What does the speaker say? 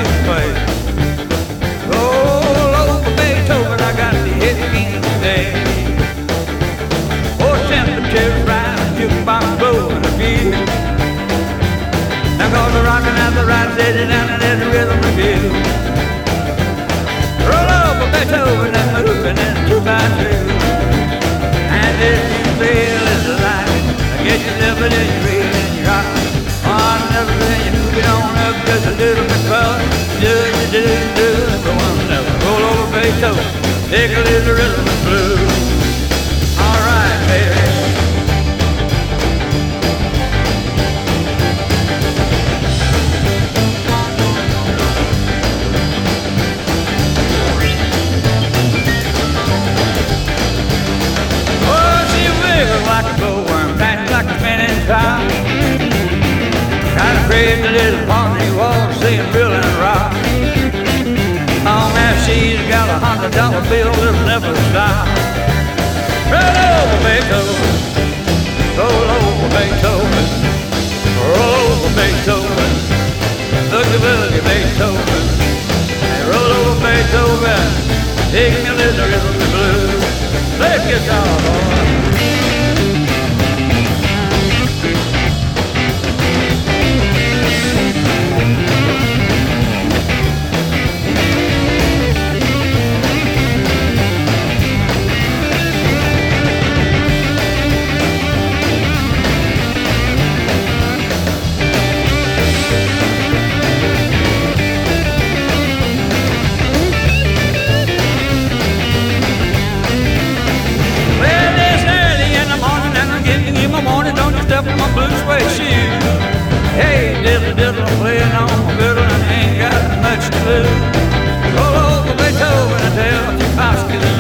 used to play. Roll over Beethoven, I got the hit again today. Oh, temperature rise, jukebox blowing a beat. Now goes the rockin' at the right stage down and there's a rhythm review. Roll over Beethoven and moving in 2x2. And if you feel it's alive, I guess you live it in your real and you rock. On everything you move it on up just a little bit closer. Do for one another. Roll over Beethoven, take a little rhythm and blues. All right, baby. Like a glowworm, dancing like a spinning top. Kind of afraid the little pony was seeing real and rock. Oh man, she's got $100 bill that'll never stop. Roll over Beethoven, roll over Beethoven, roll over Beethoven, boogie boogie Beethoven, hey, roll over Beethoven, take me a little rhythm and blues. Play guitar, boy. Up in my blue suede shoes. Hey, diddle diddle, I'm playing on my fiddle and I ain't got much to lose. Roll over Beethoven and tell Tchaikovsky